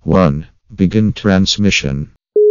1. Begin transmission.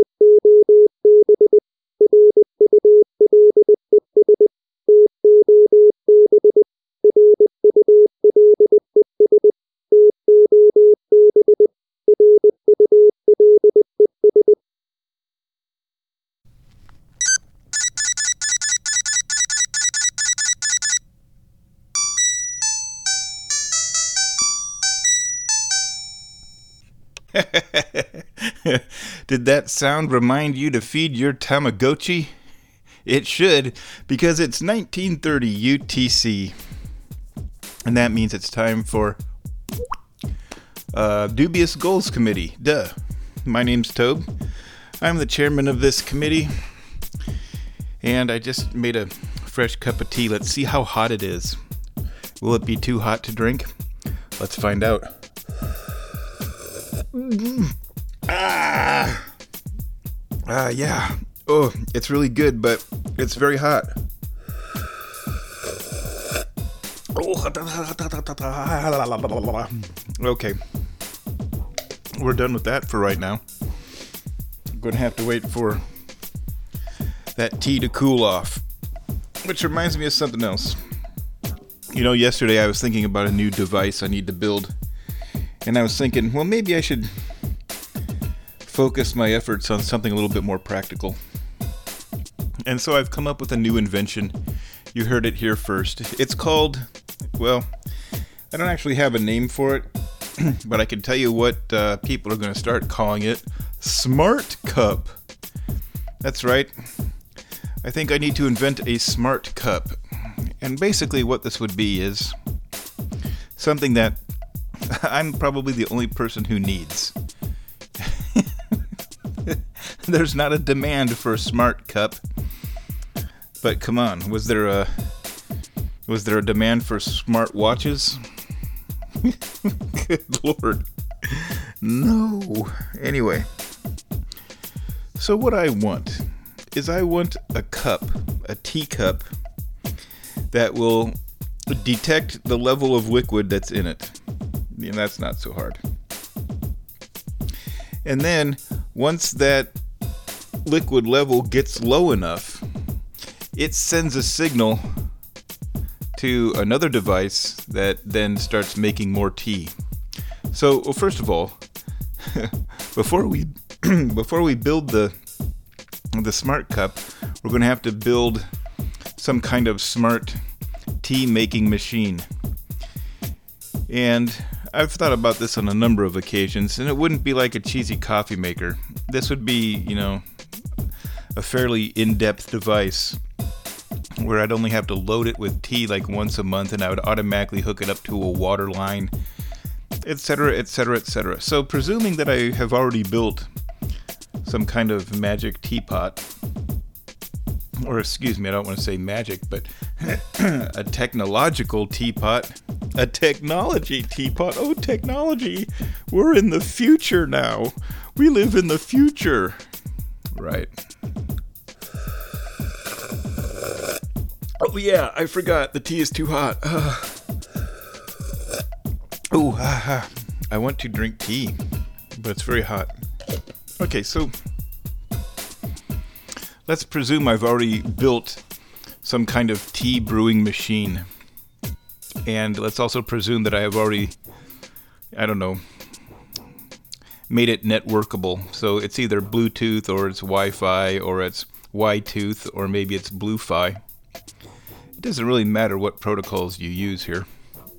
Did that sound remind you to feed your Tamagotchi? It should, because it's 1930 UTC. And that means it's time for Dubious Goals Committee. Duh. My name's Tobe. I'm the chairman of this committee. And I just made a fresh cup of tea. Let's see how hot it is. Will it be too hot to drink? Let's find out. Yeah. Oh, it's really good, but it's very hot. Okay. We're done with that for right now. I'm going to have to wait for that tea to cool off. Which reminds me of something else. You know, yesterday I was thinking about a new device I need to build. And I was thinking, well, maybe I should focus my efforts on something a little bit more practical. And so I've come up with a new invention. You heard it here first. It's called, well, I don't actually have a name for it, but I can tell you what people are going to start calling it. Smart Cup. That's right. I think I need to invent a smart cup. And basically what this would be is something that I'm probably the only person who needs. There's not a demand for a smart cup. But come on, was there a demand for smart watches? Good Lord. No. Anyway. So what I want is I want a cup, a teacup, that will detect the level of liquid that's in it. And that's not so hard. And then, once that liquid level gets low enough, it sends a signal to another device that then starts making more tea. So, well, first of all, before we build the smart cup, we're going to have to build some kind of smart tea making machine. And I've thought about this on a number of occasions, and it wouldn't be like a cheesy coffee maker. This would be, a fairly in-depth device where I'd only have to load it with tea like once a month, and I would automatically hook it up to a water line, etc., etc., etc. So presuming that I have already built some kind of magic teapot, or excuse me, I don't want to say magic, but a technological teapot. A technology teapot. Oh, technology. We're in the future now. We live in the future. Right. Oh, yeah, I forgot. The tea is too hot. I want to drink tea, but it's very hot. Okay, so let's presume I've already built some kind of tea brewing machine. And let's also presume that I have already, made it networkable. So it's either Bluetooth or it's Wi-Fi or it's Y-Tooth or maybe it's Bluefi. It doesn't really matter what protocols you use here.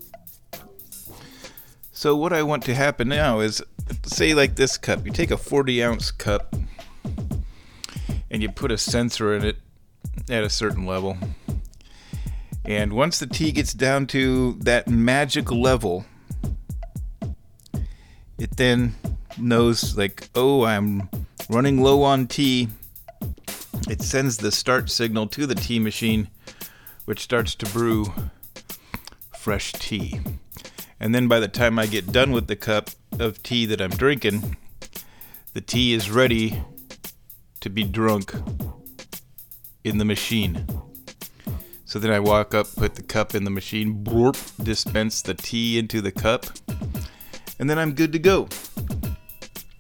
So what I want to happen now is, say like this cup. You take a 40-ounce cup and you put a sensor in it at a certain level. And once the tea gets down to that magic level, it then knows like, oh, I'm running low on tea. It sends the start signal to the tea machine, which starts to brew fresh tea. And then by the time I get done with the cup of tea that I'm drinking, the tea is ready to be drunk in the machine. So then I walk up, put the cup in the machine, dispense the tea into the cup, and then I'm good to go.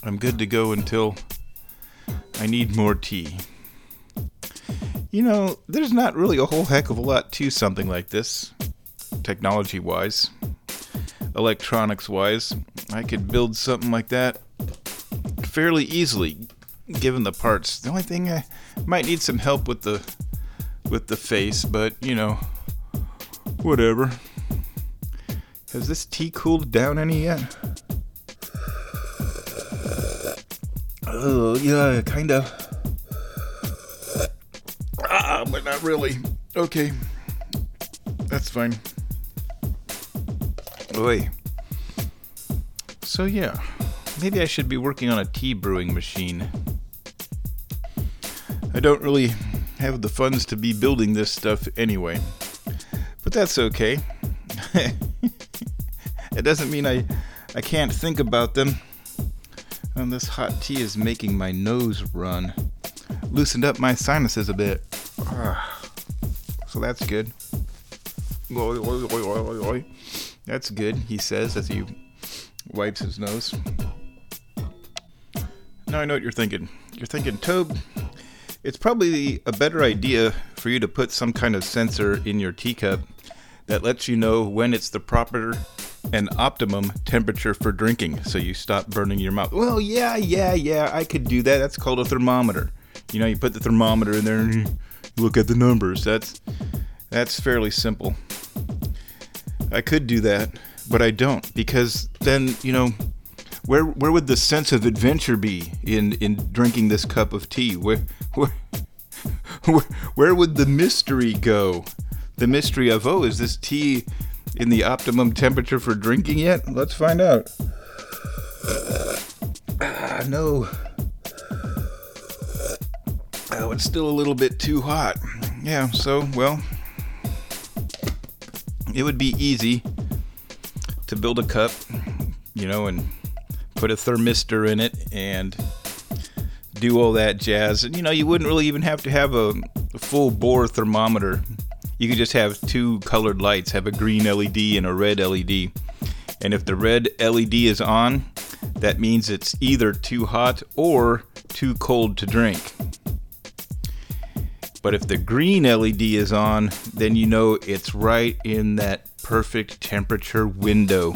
I'm good to go until I need more tea. You know, there's not really a whole heck of a lot to something like this, technology-wise, electronics-wise. I could build something like that fairly easily, given the parts. The only thing, I might need some help with the face, but, you know, whatever. Has this tea cooled down any yet? Oh, yeah, kind of. But not really. Okay. That's fine. Oi. So yeah, maybe I should be working on a tea brewing machine. I don't really have the funds to be building this stuff anyway. But that's okay. It doesn't mean I can't think about them. And this hot tea is making my nose run. Loosened up my sinuses a bit. So that's good. That's good, he says as he wipes his nose. Now I know what you're thinking. You're thinking, Tobe, it's probably a better idea for you to put some kind of sensor in your teacup that lets you know when it's the proper and optimum temperature for drinking, so you stop burning your mouth. Well, yeah, I could do that. That's called a thermometer. You know, you put the thermometer in there and you look at the numbers. That's fairly simple. I could do that, but I don't, because then, you know, where would the sense of adventure be in drinking this cup of tea? Where would the mystery go? The mystery of, oh, is this tea in the optimum temperature for drinking yet? Let's find out. No. Oh, it's still a little bit too hot. Yeah, so, well, it would be easy to build a cup, you know, and put a thermistor in it and do all that jazz. And, you know, you wouldn't really even have to have a full bore thermometer. You could just have two colored lights, have a green LED and a red LED. And if the red LED is on, that means it's either too hot or too cold to drink. But if the green LED is on, then you know it's right in that perfect temperature window.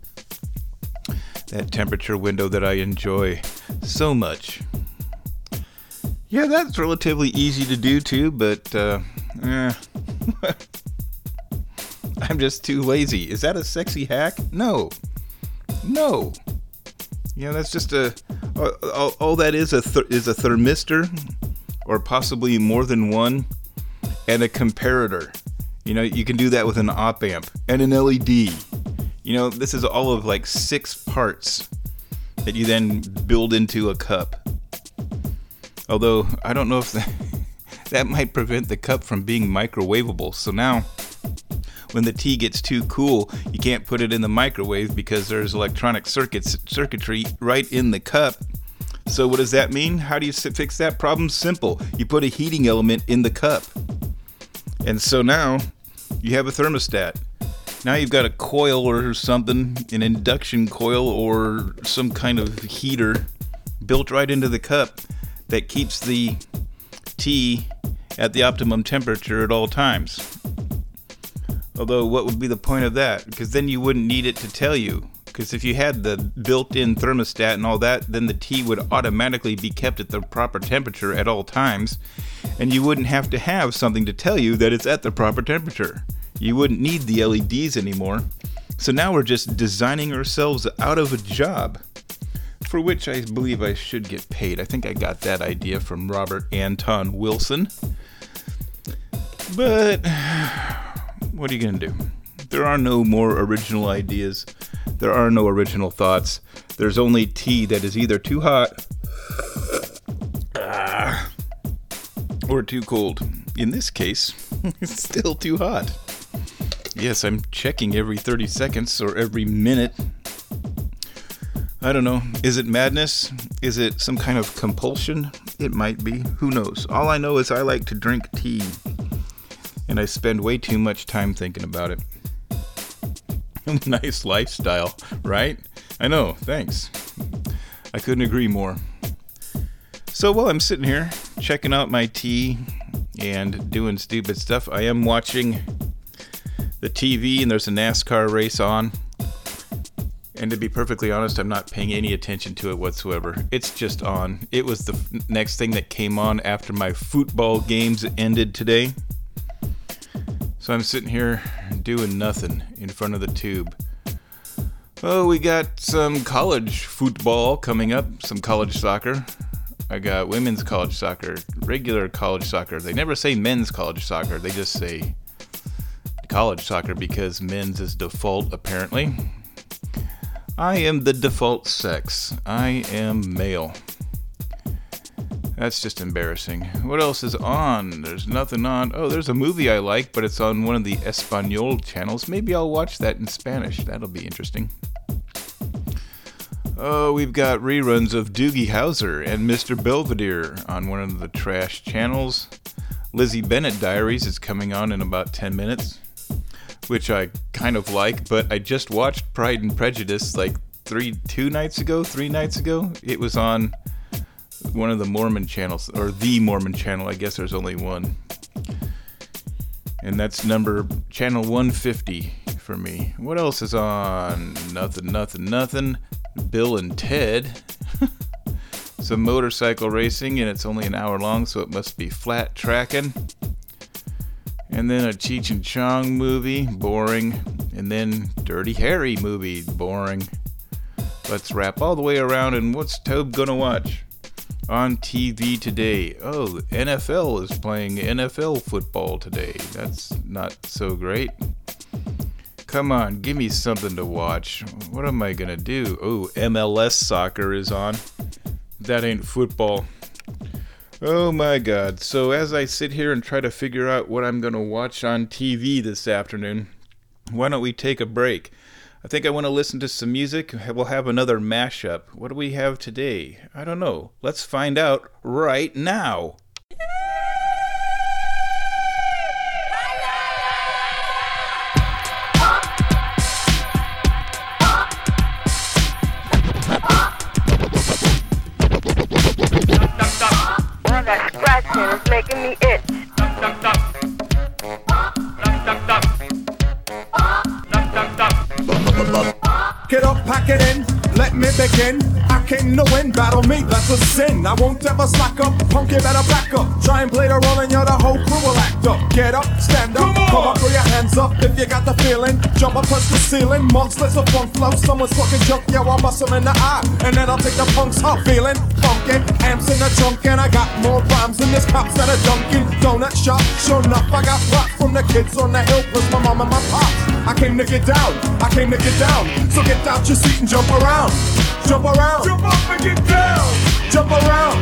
That temperature window that I enjoy so much. Yeah, that's relatively easy to do too, but I'm just too lazy. Is that a sexy hack? No. You know, that's just all that is a thermistor, or possibly more than one, and a comparator. You know, you can do that with an op amp and an LED. You know, this is all of like 6 parts that you then build into a cup. Although, I don't know if that might prevent the cup from being microwavable. So now, when the tea gets too cool, you can't put it in the microwave because there's electronic circuitry right in the cup. So what does that mean? How do you fix that problem? Simple. You put a heating element in the cup. And so now, you have a thermostat. Now you've got a coil or something, an induction coil or some kind of heater built right into the cup that keeps the tea at the optimum temperature at all times. Although, what would be the point of that? Because then you wouldn't need it to tell you. Because if you had the built-in thermostat and all that, then the tea would automatically be kept at the proper temperature at all times, and you wouldn't have to have something to tell you that it's at the proper temperature. You wouldn't need the LEDs anymore. So now we're just designing ourselves out of a job, for which I believe I should get paid. I think I got that idea from Robert Anton Wilson. But what are you going to do? There are no more original ideas. There are no original thoughts. There's only tea that is either too hot or too cold. In this case, it's still too hot. Yes, I'm checking every 30 seconds or every minute. I don't know. Is it madness? Is it some kind of compulsion? It might be. Who knows? All I know is I like to drink tea. And I spend way too much time thinking about it. Nice lifestyle, right? I know, thanks. I couldn't agree more. So while I'm sitting here checking out my tea and doing stupid stuff, I am watching the TV and there's a NASCAR race on. And to be perfectly honest, I'm not paying any attention to it whatsoever. It's just on. It was the next thing that came on after my football games ended today. So I'm sitting here doing nothing in front of the tube. Oh, we got some college football coming up, some college soccer. I got women's college soccer, regular college soccer. They never say men's college soccer. They just say college soccer because men's is default, apparently. I am the default sex. I am male. That's just embarrassing. What else is on? There's nothing on. Oh, there's a movie I like, but it's on one of the Espanol channels. Maybe I'll watch that in Spanish. That'll be interesting. Oh, we've got reruns of Doogie Howser and Mr. Belvedere on one of the trash channels. Lizzie Bennett Diaries is coming on in about 10 minutes. Which I kind of like, but I just watched Pride and Prejudice like 3 nights ago. It was on one of the Mormon channels, or the Mormon channel. I guess there's only one. And that's channel 150 for me. What else is on? Nothing. Bill and Ted. Some motorcycle racing, and it's only an hour long, so it must be flat tracking. And then a Cheech and Chong movie, boring. And then Dirty Harry movie, boring. Let's wrap all the way around, and what's Tobe gonna watch? On TV today. Oh, NFL is playing NFL football today. That's not so great. Come on, give me something to watch. What am I gonna do? Oh, MLS soccer is on. That ain't football. Oh my God. So as I sit here and try to figure out what I'm going to watch on TV this afternoon, why don't we take a break? I think I want to listen to some music. We'll have another mashup. What do we have today? I don't know. Let's find out right now. It's making me itch. Get up, pack it in, let me begin. I came to win, battle me, that's a sin. I won't ever slack up, punk, you better back up. Try and play the role and you're the whole crew will act up. Get up, stand up, come up, throw your hands up if you got the feeling. Jump up, touch the ceiling, monsters of funk flow. Someone's fucking junk, yeah, I'll bust them in the eye. And then I'll take the punks out, feeling funky. Amps in the trunk and I got more rhymes than this cops at a Dunkin' Donut shop. Sure enough, I got props from the kids on the hill, plus my mom and my pops. I came to get down, so get out your seat and jump around. Jump around, jump up and get down. Jump around,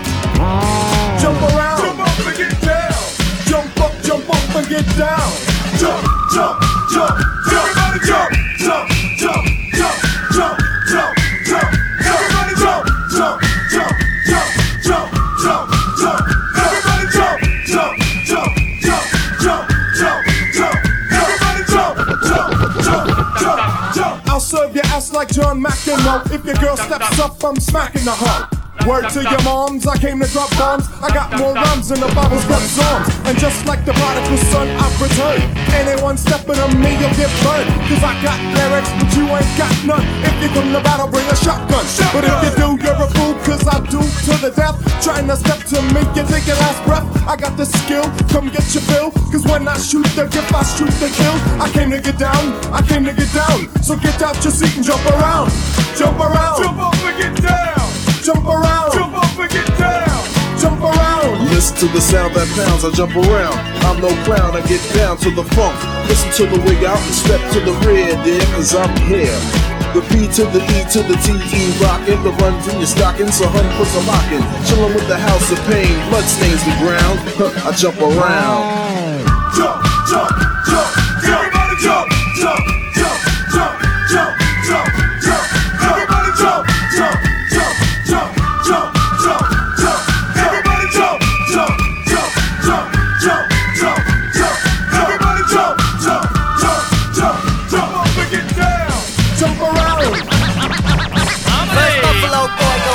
jump around, jump up and get down. Jump up and get down. Jump, jump, jump, jump, everybody jump, jump, jump, jump, jump, jump, jump, everybody jump, jump, jump, jump, jump, jump, jump, everybody jump, jump, jump, jump, jump, jump, jump, everybody jump, jump, jump, jump, jump. I'll serve your ass like John McEnroe. If your girl steps up, I'm smacking the hoe. Word to your moms, I came to drop bombs. I got more rhymes than the Bible's got songs. And just like the prodigal son, I've returned. Anyone stepping on me, you'll get burned. Cause I got lyrics, but you ain't got none. If you come to battle, bring a shotgun. But if you do, you're a fool, cause I do to the death. Trying to step to me, you take your last breath. I got the skill, come get your fill. Cause when I shoot the gift, I shoot the kill. I came to get down, So get out your seat and jump around. Jump around, jump up and get down. Jump around, jump up and get down. Jump around. Listen to the sound that pounds, I jump around. I'm no clown, I get down to the funk. Listen to the wig out and step to the rear, dear, cause I'm here. The P to the E to the T-E rockin'. The runs in your stocking, so hun puts a lockin'. Chillin' with the house of pain, blood stains the ground. I jump around. Jump, jump, jump, jump, everybody jump, jump, jump, jump, jump, jump, jump, everybody jump, jump, jump, jump, jump, jump, jump, everybody jump, jump, jump, jump, jump, jump, jump, everybody jump, jump, jump, jump, jump up and get down. Jump around. First Buffalo boy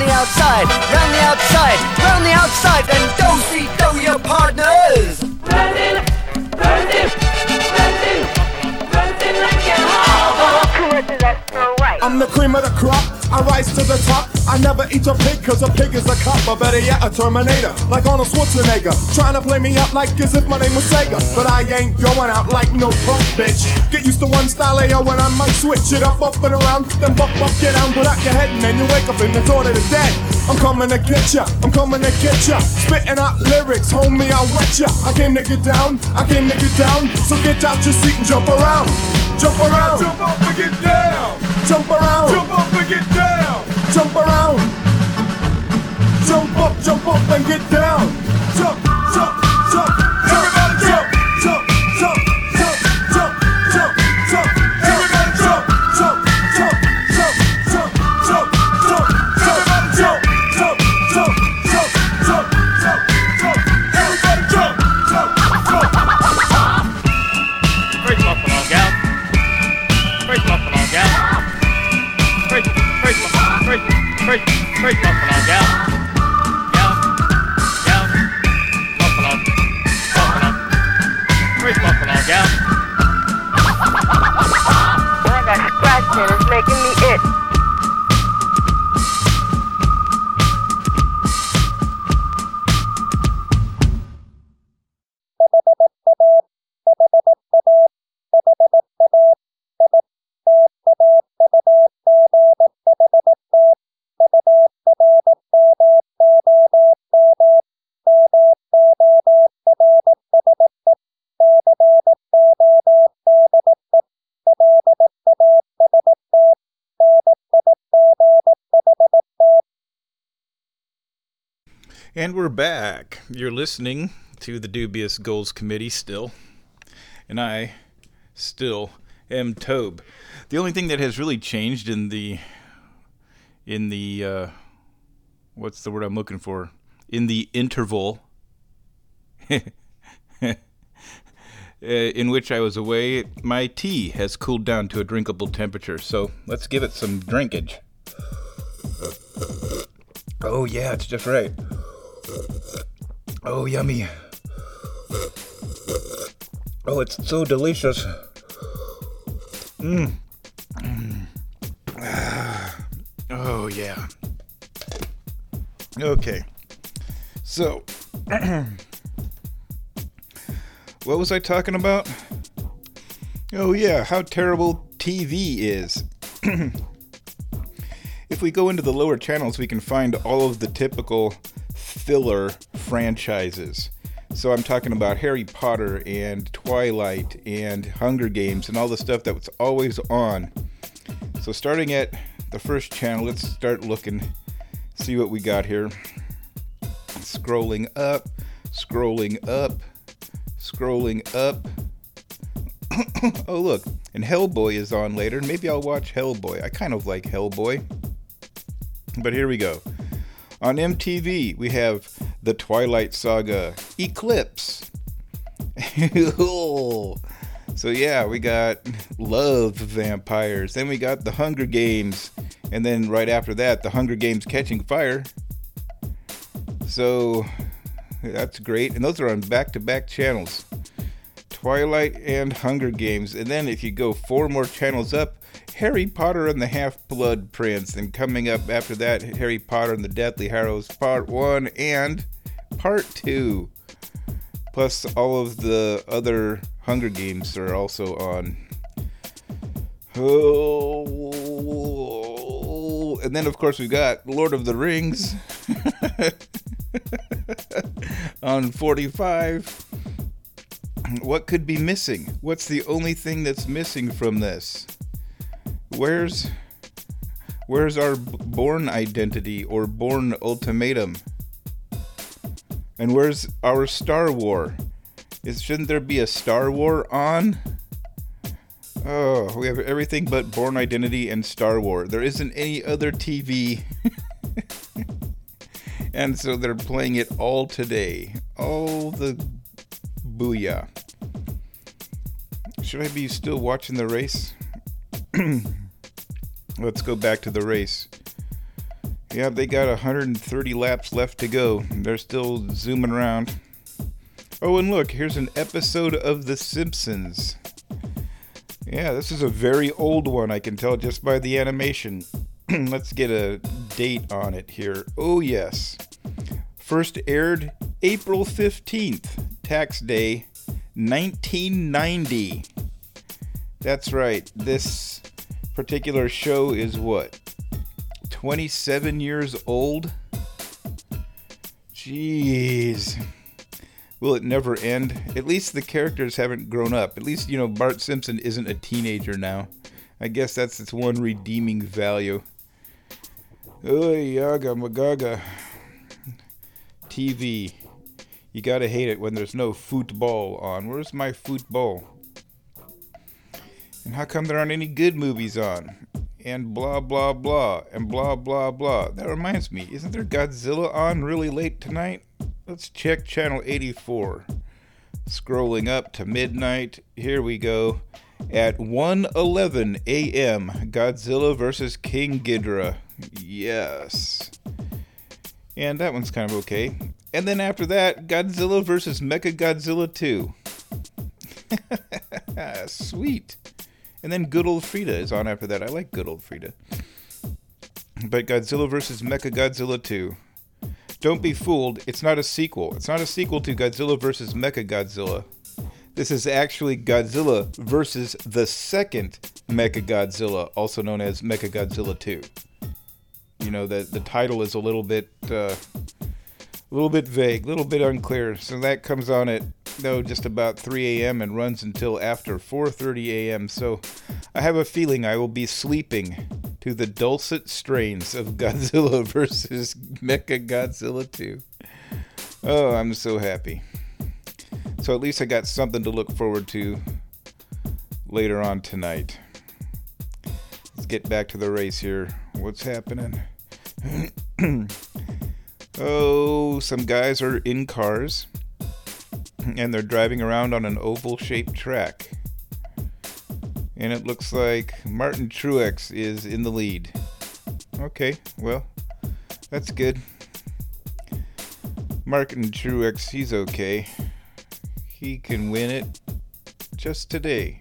the outside, round the outside, round the outside, and do your partners. I'm the cream of the crop, I rise to the top. I never eat a pig, cause a pig is a cop, or better yet, a Terminator, like Arnold Schwarzenegger. Trying to play me up like as if my name was Sega. But I ain't going out like no punk, bitch. Get used to one style, AO, when I might switch it up and around. Then buck, get down, put out your head, and then you wake up in the dawn of the dead. I'm coming to get ya, I'm coming to get ya. Spitting out lyrics, homie, I'll wet ya. I came to get down, I came to get down. So get out your seat and jump around. Jump around, jump up and get down. Jump around, jump up and get down. Jump around. Jump up and get down. Jump, jump, jump, everybody jump, jump, jump, jump, jump, jump, jump, everybody jump, jump, jump, jump, jump, jump, jump, everybody jump, jump, jump, jump, jump, jump, jump, everybody jump, jump, jump. First Buffalo gal. First Buffalo gal. First Buffalo gal. First Buffalo gal. Boy, that scratching is making me itch. And we're back. You're listening to the Dubious Goals Committee still. And I still am Tobe. The only thing that has really changed in the what's the word I'm looking for? In the interval in which I was away, my tea has cooled down to a drinkable temperature. So let's give it some drinkage. Oh yeah, it's just right. Oh, yummy. Oh, it's so delicious. Oh, yeah. Okay. So, what was I talking about? Oh, yeah, how terrible TV is. If we go into the lower channels, we can find all of the typical filler franchises. So I'm talking about Harry Potter and Twilight and Hunger Games and all the stuff that was always on. So starting at the first channel, let's start looking, see what we got here. Scrolling up, scrolling up, scrolling up. Oh look, and Hellboy is on later. Maybe I'll watch Hellboy. I kind of like Hellboy. But here we go. On MTV, we have The Twilight Saga, Eclipse. So yeah, we got Love Vampires. Then we got The Hunger Games. And then right after that, The Hunger Games Catching Fire. So that's great. And those are on back-to-back channels. Twilight and Hunger Games. And then if you go 4 more channels up, Harry Potter and the Half-Blood Prince. And coming up after that, Harry Potter and the Deathly Hallows Part 1 and Part 2. Plus all of the other Hunger Games are also on. Oh, and then of course we got Lord of the Rings on 45. What could be missing? What's the only thing that's missing from this? Where's our Bourne Identity or Bourne Ultimatum? And where's our Star War? Shouldn't there be a Star War on? Oh, we have everything but Bourne Identity and Star War. There isn't any other TV. And so they're playing it all today. All the booyah. Should I be still watching the race? Let's go back to the race. Yeah, they got 130 laps left to go. They're still zooming around. Oh, and look, here's an episode of The Simpsons. Yeah, this is a very old one, I can tell just by the animation. Let's get a date on it here. Oh, yes. First aired April 15th, tax day, 1990. That's right. This particular show is what? 27 years old? Jeez. Will it never end? At least the characters haven't grown up. At least, Bart Simpson isn't a teenager now. I guess that's its one redeeming value. Oh, yaga magaga. TV. You gotta hate it when there's no football on. Where's my football? And how come there aren't any good movies on? And blah, blah, blah. And blah, blah, blah. That reminds me, isn't there Godzilla on really late tonight? Let's check channel 84. Scrolling up to midnight. Here we go. At 1:11 a.m., Godzilla vs. King Ghidorah. Yes. And that one's kind of okay. And then after that, Godzilla vs. Mechagodzilla 2. Sweet. And then Good Old Frida is on after that. I like Good Old Frida. But Godzilla vs. Mechagodzilla 2. Don't be fooled, it's not a sequel. It's not a sequel to Godzilla vs. Mechagodzilla. This is actually Godzilla versus the second Mechagodzilla, also known as Mechagodzilla 2. The title is a little bit vague, a little bit unclear. So that comes on at just about 3 a.m. and runs until after 4:30 a.m. So I have a feeling I will be sleeping to the dulcet strains of Godzilla vs. Mechagodzilla 2. Oh, I'm so happy. So at least I got something to look forward to later on tonight. Let's get back to the race here. What's happening? Oh, some guys are in cars and they're driving around on an oval-shaped track. And it looks like Martin Truex is in the lead. Okay, well, that's good. Martin Truex, he's okay. He can win it just today.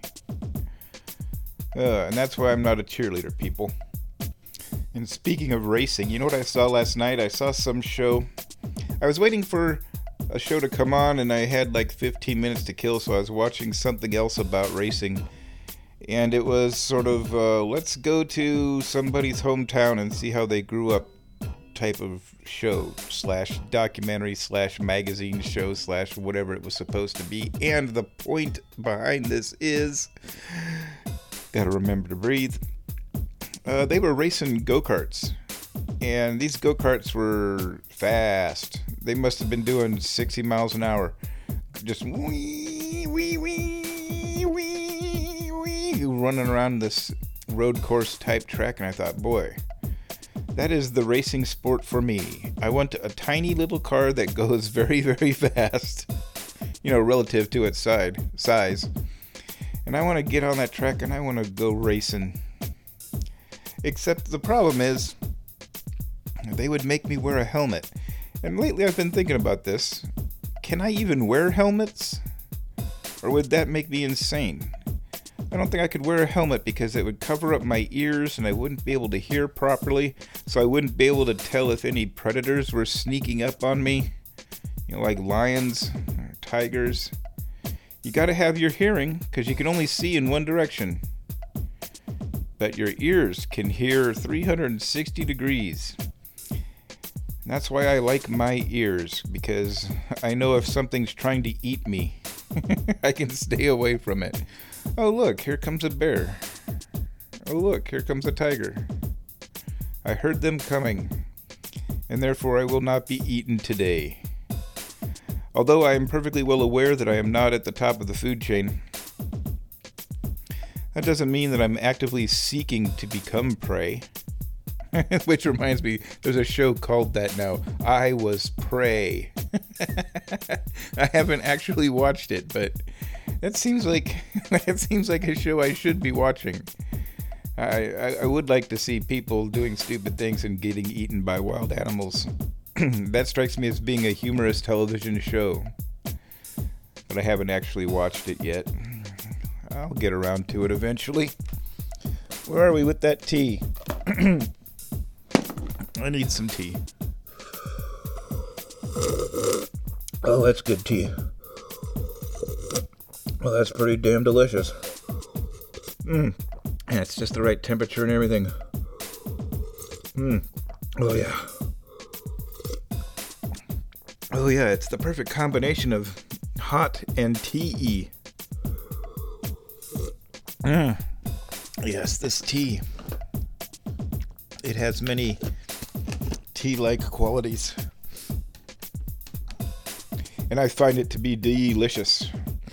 And that's why I'm not a cheerleader, people. And speaking of racing, you know what I saw last night? I saw some show. I was waiting for a show to come on and I had like 15 minutes to kill, so I was watching something else about racing. And it was sort of, let's go to somebody's hometown and see how they grew up type of show / documentary / magazine show / whatever it was supposed to be. And the point behind this is, gotta remember to breathe. They were racing go-karts. And these go-karts were fast. They must have been doing 60 miles an hour. Just wee, wee, wee, wee, wee, running around this road course type track. And I thought, boy, that is the racing sport for me. I want a tiny little car that goes very, very fast, relative to its size. And I want to get on that track and I want to go racing. Except the problem is, they would make me wear a helmet. And lately I've been thinking about this. Can I even wear helmets? Or would that make me insane? I don't think I could wear a helmet because it would cover up my ears and I wouldn't be able to hear properly. So I wouldn't be able to tell if any predators were sneaking up on me. Like lions or tigers. You gotta have your hearing because you can only see in one direction. But your ears can hear 360 degrees. And that's why I like my ears, because I know if something's trying to eat me, I can stay away from it. Oh look, here comes a bear. Oh look, here comes a tiger. I heard them coming, and therefore I will not be eaten today. Although I am perfectly well aware that I am not at the top of the food chain, that doesn't mean that I'm actively seeking to become prey. Which reminds me, there's a show called that now. I Was Prey. I haven't actually watched it, but that seems like a show I should be watching. I would like to see people doing stupid things and getting eaten by wild animals. That strikes me as being a humorous television show. But I haven't actually watched it yet. I'll get around to it eventually. Where are we with that tea? I need some tea. Oh, that's good tea. Well, that's pretty damn delicious. Yeah, it's just the right temperature and everything. Oh, yeah. Oh, yeah, it's the perfect combination of hot and tea-y. Yes, this tea. It has many tea-like qualities. And I find it to be delicious.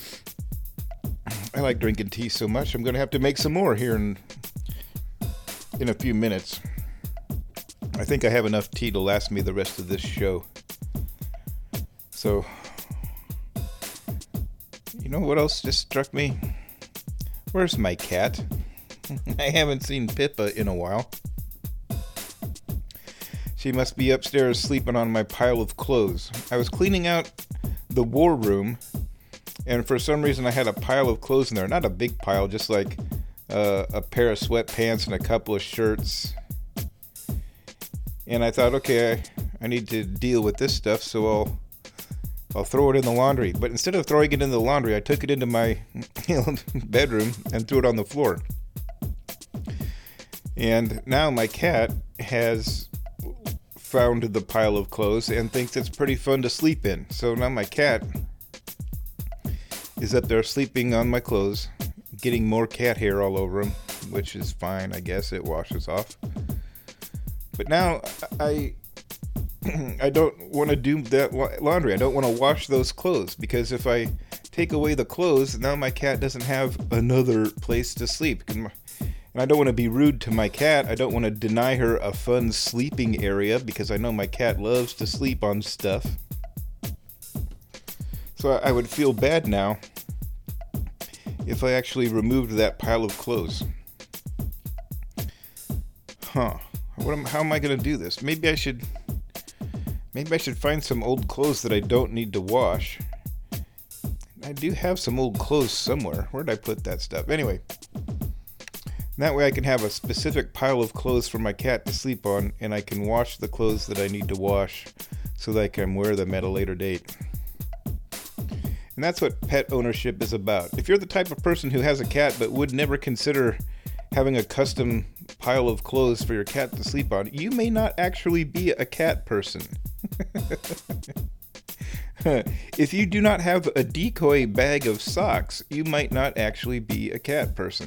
I like drinking tea so much, I'm going to have to make some more here in a few minutes. I think I have enough tea to last me the rest of this show. So, you know what else just struck me? Where's my cat? I haven't seen Pippa in a while. She must be upstairs sleeping on my pile of clothes. I was cleaning out the war room, and for some reason I had a pile of clothes in there. Not a big pile, just like a pair of sweatpants and a couple of shirts. And I thought, okay, I need to deal with this stuff, so I'll throw it in the laundry. But instead of throwing it in the laundry, I took it into my bedroom and threw it on the floor. And now my cat has found the pile of clothes and thinks it's pretty fun to sleep in. So now my cat is up there sleeping on my clothes, getting more cat hair all over him, which is fine, I guess. It washes off. But now I don't want to do that laundry. I don't want to wash those clothes, because if I take away the clothes, now my cat doesn't have another place to sleep. And I don't want to be rude to my cat. I don't want to deny her a fun sleeping area, because I know my cat loves to sleep on stuff. So I would feel bad now if I actually removed that pile of clothes. How am I going to do this? Maybe I should find some old clothes that I don't need to wash. I do have some old clothes somewhere. Where did I put that stuff? Anyway, that way I can have a specific pile of clothes for my cat to sleep on, and I can wash the clothes that I need to wash so that I can wear them at a later date. And that's what pet ownership is about. If you're the type of person who has a cat but would never consider having a custom pile of clothes for your cat to sleep on, you may not actually be a cat person. If you do not have a decoy bag of socks, you might not actually be a cat person.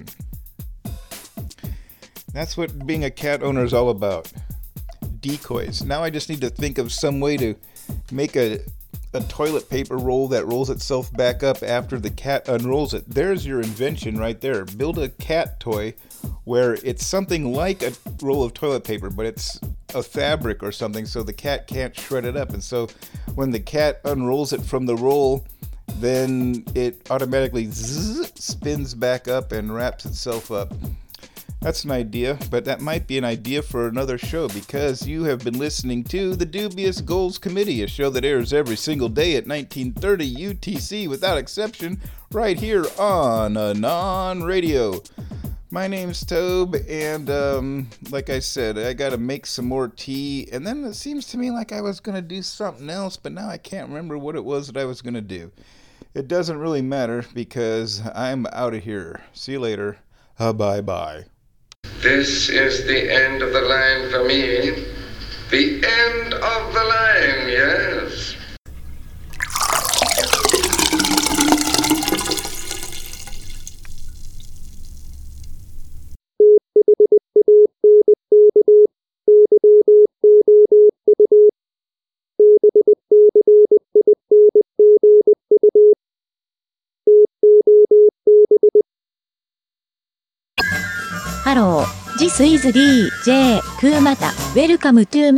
That's what being a cat owner is all about. Decoys. Now I just need to think of some way to make a toilet paper roll that rolls itself back up after the cat unrolls it. There's your invention right there. Build a cat toy where it's something like a roll of toilet paper, but it's a fabric or something so the cat can't shred it up. And so when the cat unrolls it from the roll, then it automatically spins back up and wraps itself up. That's an idea, but that might be an idea for another show, because you have been listening to the Dubious Goals Committee, a show that airs every single day at 1930 UTC without exception, right here on Anon Radio. My name's Tobe, and like I said, I gotta make some more tea, and then it seems to me like I was gonna do something else, but now I can't remember what it was that I was gonna do. It doesn't really matter, because I'm out of here. See you later. Bye-bye. This is the end of the line for me. The end of the line, yes. Hello, this is DJ Kumata. Welcome to my